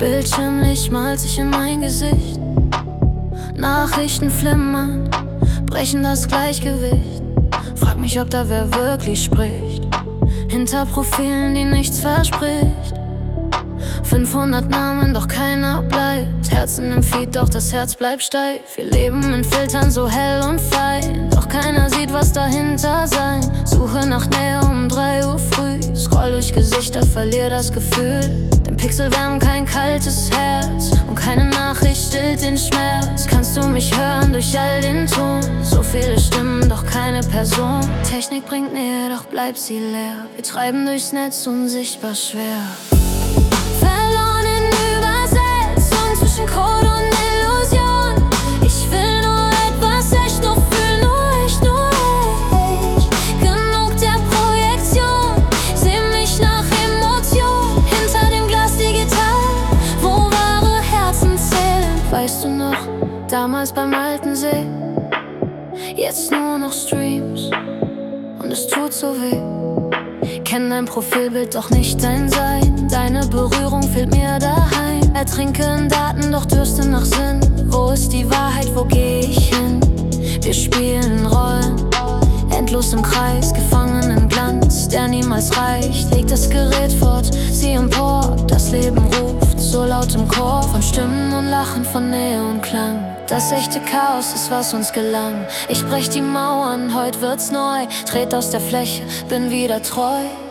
Bildschirmlicht malt sich in mein Gesicht. Nachrichten flimmern, brechen das Gleichgewicht. Frag mich, ob da wer wirklich spricht, hinter Profilen, die nichts verspricht. 500 Namen, doch keiner bleibt. Herzen im Feed, doch das Herz bleibt steif. Wir leben in Filtern so hell und fein, doch keiner sieht, was dahinter sein. Suche nach Nähe um 3 Uhr früh, scroll durch Gesichter, verlier das Gefühl. Denn Pixel wärmen kein kaltes Herz und keine Nachricht stillt den Schmerz. Kannst du mich hören durch all den Ton? So viele Stimmen, doch keine Person. Technik bringt Nähe, doch bleibt sie leer. Wir treiben durchs Netz unsichtbar schwer. Verloren in Übersetzung zwischen Code und Illusion. Ich will nur etwas echt, nur fühl nur echt, nur echt. Genug der Projektion, seh mich nach Emotion. Hinter dem Glas digital, wo wahre Herzen zählen. Weißt du noch, damals beim alten See, jetzt nur noch Streams und es tut so weh. Kenn dein Profilbild, doch nicht dein Sein. Deine Berührung fehlt mir daheim. Ertrinke in Daten, doch dürste nach Sinn. Wo ist die Wahrheit, wo geh ich hin? Wir spielen Rollen, endlos im Kreis, gefangen in Glanz, der niemals reicht. Leg das Gerät fort, sieh empor, das Leben ruft so laut im Chor. Von Stimmen und Lachen, von Nähe und Klang. Das echte Chaos ist, was uns gelang. Ich brech die Mauern, heute wird's neu. Tret aus der Fläche, bin wieder treu.